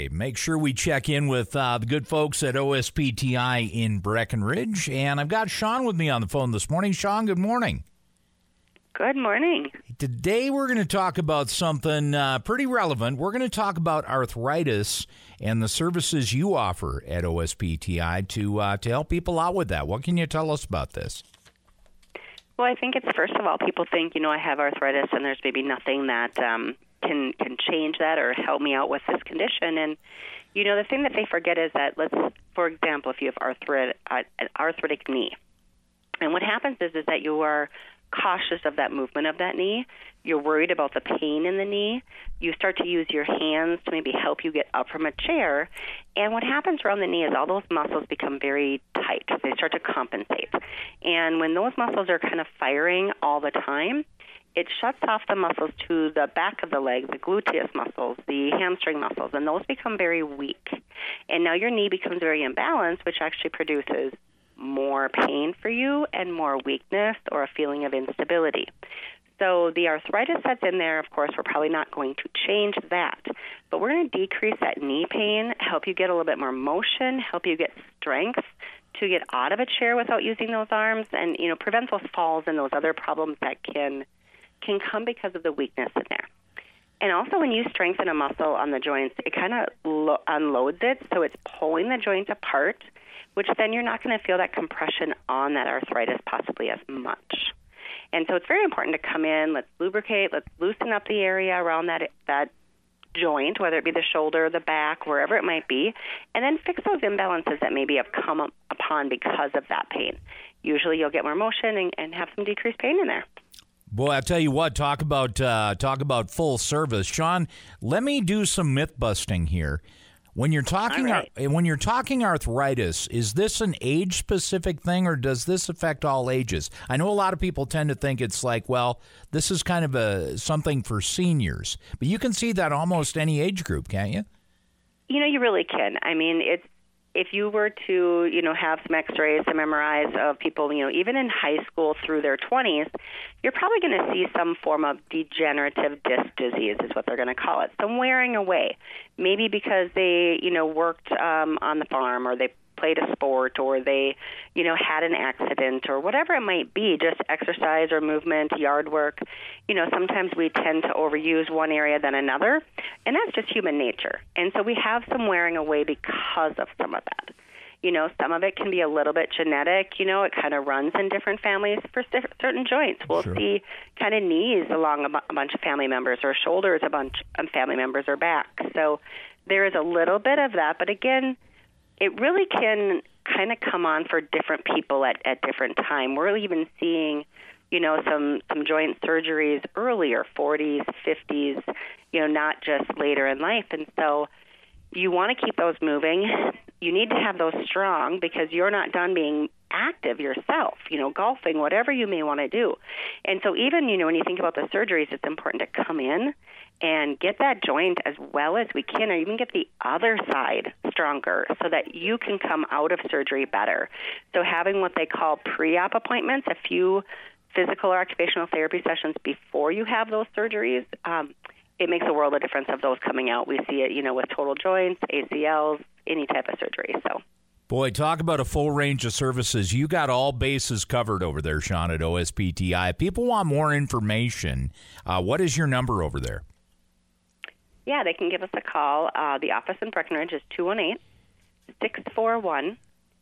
make sure we check in with the good folks at OSPTI in Breckenridge. And I've got Sean with me on the phone this morning. Sean, good morning. Good morning. Today we're going to talk about something pretty relevant. We're going to talk about arthritis and the services you offer at OSPTI to help people out with that. What can you tell us about this? Well, I think it's, first of all, people think, I have arthritis and there's maybe nothing that can change that or help me out with this condition. And, the thing that they forget is that, for example, if you have an arthritic knee, and what happens is that you are cautious of that movement of that knee. You're worried about the pain in the knee. You start to use your hands to maybe help you get up from a chair. And what happens around the knee is all those muscles become very tight. They start to compensate. And when those muscles are kind of firing all the time, it shuts off the muscles to the back of the leg, the gluteus muscles, the hamstring muscles, and those become very weak. And now your knee becomes very imbalanced, which actually produces more pain for you and more weakness or a feeling of instability. So the arthritis that's in there, of course, we're probably not going to change that, but we're going to decrease that knee pain, help you get a little bit more motion, help you get strength to get out of a chair without using those arms, and prevent those falls and those other problems that can come because of the weakness in there. And also when you strengthen a muscle on the joints, it kind of unloads it, so it's pulling the joint apart, which then you're not going to feel that compression on that arthritis possibly as much. And so it's very important to come in, let's lubricate, let's loosen up the area around that joint, whether it be the shoulder, the back, wherever it might be, and then fix those imbalances that maybe have come upon because of that pain. Usually you'll get more motion and have some decreased pain in there. Boy, I'll tell you what, talk about full service. Sean, let me do some myth busting here. When you're talking arthritis, is this an age-specific thing, or does this affect all ages? I know a lot of people tend to think it's like, well, this is kind of something for seniors, but you can see that almost any age group, can't you? You really can. I mean, if you were to, have some x-rays, some MRIs of people, even in high school through their 20s, you're probably going to see some form of degenerative disc disease is what they're going to call it. Some wearing away, maybe because they, worked on the farm, or they played a sport, or they, had an accident, or whatever it might be, just exercise or movement, yard work. Sometimes we tend to overuse one area than another, and that's just human nature. And so we have some wearing away because of some of that. Some of it can be a little bit genetic. It kind of runs in different families for certain joints. We'll see kind of knees along a bunch of family members, or shoulders a bunch of family members, or back. So there is a little bit of that, but again, it really can kind of come on for different people at different time. We're even seeing, some joint surgeries earlier, 40s, 50s, not just later in life. And so you want to keep those moving. You need to have those strong, because you're not done being active yourself, golfing, whatever you may want to do. And so even, when you think about the surgeries, it's important to come in and get that joint as well as we can, or even get the other side stronger, so that you can come out of surgery better. So having what they call pre-op appointments, a few physical or occupational therapy sessions before you have those surgeries, it makes a world of difference of those coming out. We see it, with total joints, ACLs, any type of surgery. So, boy, talk about a full range of services. You got all bases covered over there, Sean, at OSPTI. If people want more information, what is your number over there? Yeah, they can give us a call. The office in Breckenridge is 218-641-7725.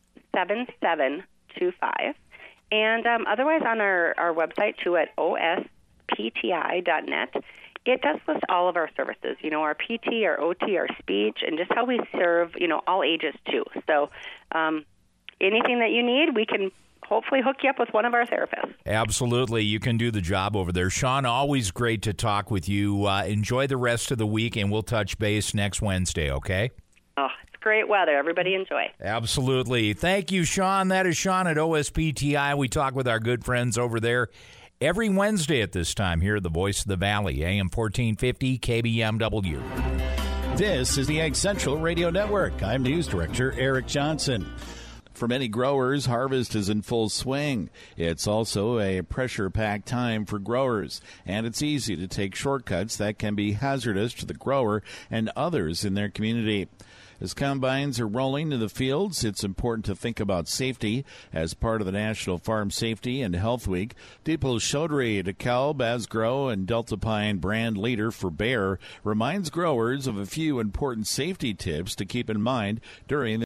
And otherwise on our website, too, at ospti.net, it does list all of our services, our PT, our OT, our speech, and just how we serve, all ages, too. So anything that you need, we can hopefully hook you up with one of our therapists. Absolutely. You can do the job over there. Sean, always great to talk with you. Enjoy the rest of the week, and we'll touch base next Wednesday, okay? Oh, it's great weather. Everybody enjoy. Absolutely. Thank you, Sean. That is Sean at OSPTI. We talk with our good friends over there every Wednesday at this time here at the Voice of the Valley, AM 1450 KBMW. This is the Ag Central Radio Network. I'm News Director Eric Johnson. For many growers, harvest is in full swing. It's also a pressure-packed time for growers, and it's easy to take shortcuts that can be hazardous to the grower and others in their community. As combines are rolling to the fields, it's important to think about safety. As part of the National Farm Safety and Health Week, Deeple Chaudhry, DeKalb, Asgrow, and Delta Pine brand leader for Bayer, reminds growers of a few important safety tips to keep in mind during